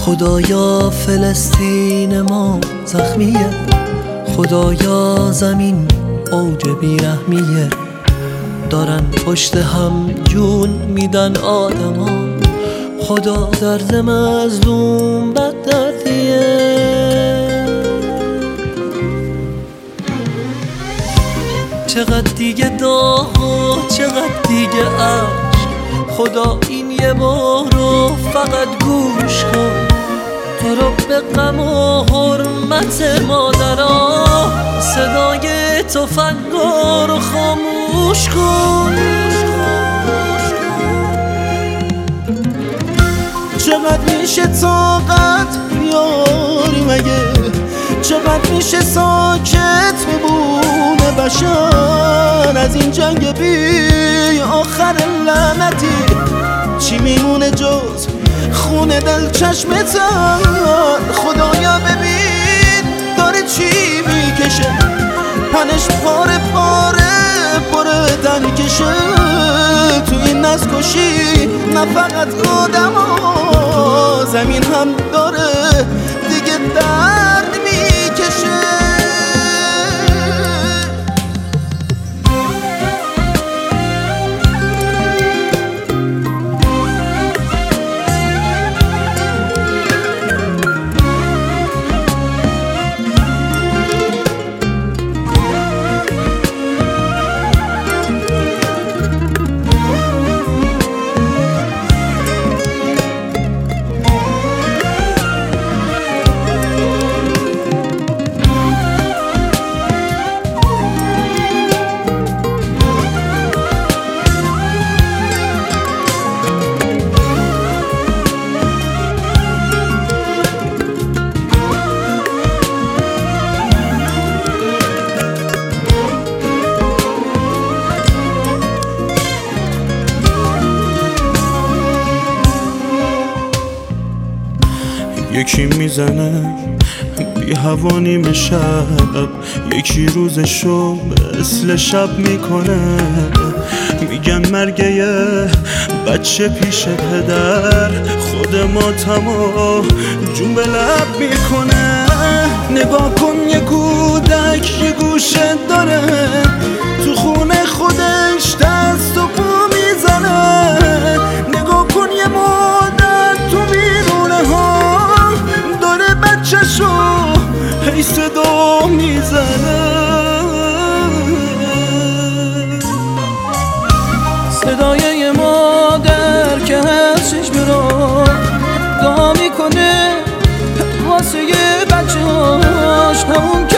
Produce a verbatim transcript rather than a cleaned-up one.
خدایا فلسطین ما زخمیه، خدایا زمین اوج بیرحمیه. دارن پشت هم جون میدن آدما، خدا درد مظلوم بد دردیه. چقدر دیگه داغ و چقدر دیگه عشق، خدا این یه بارو فقط گوش کن. تو رو به غم و حرمت مادرها، صدای تفنگا رو خاموش کن. چقدر میشه طاقت بیاری مگه، چقدر میشه ساکت بمونه بشر از این جنگ بی آخر لعنتی؟ چی میمونه جز خون دل چشمتن؟ خدایا ببین داره چی میکشه، پنش پاره پاره پاره تن کشه. تو این نسل کشی نه فقط آدم ها، زمین هم داره دیگه درد میکشه. یکی میزنه بی هوا نیمه شب، یکی روزشو مثل شب میکنه. میگن مرگ یه بچه پیش پدر، خود ماتمو جون به لب میکنه. نگاه کن یه کودک یه گوشه داره، تو خونه خودش دست و پا میزنه. نگاه کن یه مادر تو بیرونه ها بچه‌شو هی صدا میزنه. صدای یه مادر که هستش برا دعا میکنه واسه یه بچه هاش، همون که